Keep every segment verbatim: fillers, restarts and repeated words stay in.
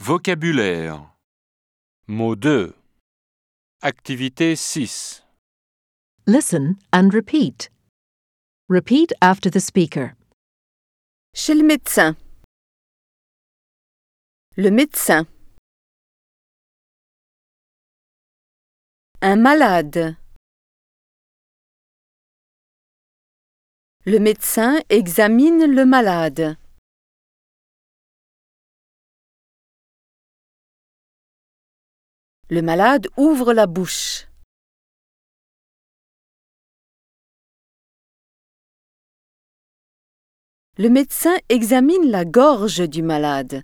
Vocabulaire. Mot deux. Activité six. Listen and repeat. Repeat after the speaker. Chez le médecin. Le médecin. Un malade. Le médecin examine le malade. Le malade ouvre la bouche. Le médecin examine la gorge du malade.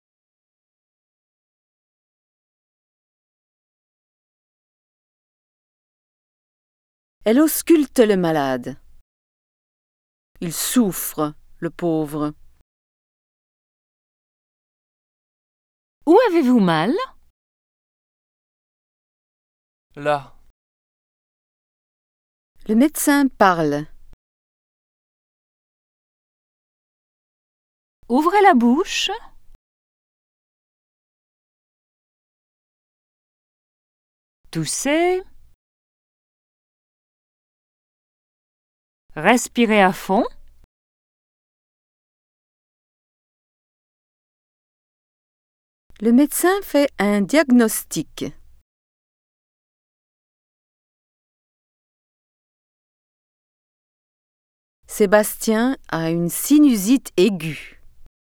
Elle ausculte le malade. Il souffre, le pauvre. Où avez-vous mal? Là. Le médecin parle. Ouvrez la bouche. Toussez. Respirez à fond. Le médecin fait un diagnostic. Sébastien a une sinusite aiguë.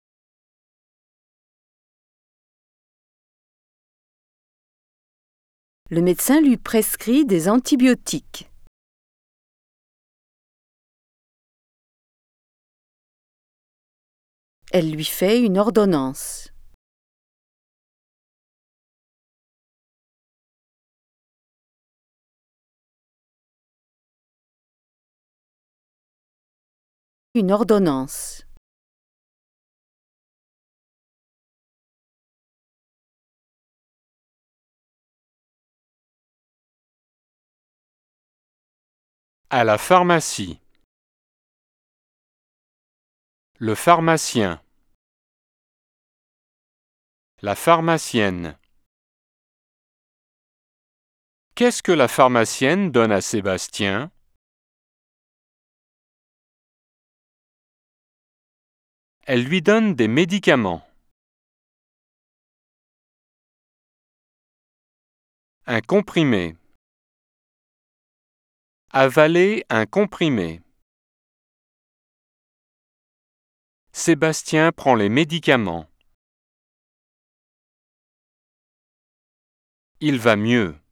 Le médecin lui prescrit des antibiotiques. Elle lui fait une ordonnance. Une ordonnance. À la pharmacie. Le pharmacien. La pharmacienne. Qu'est-ce que la pharmacienne donne à Sébastien? Elle lui donne des médicaments. Un comprimé. Avaler un comprimé. Sébastien prend les médicaments. Il va mieux.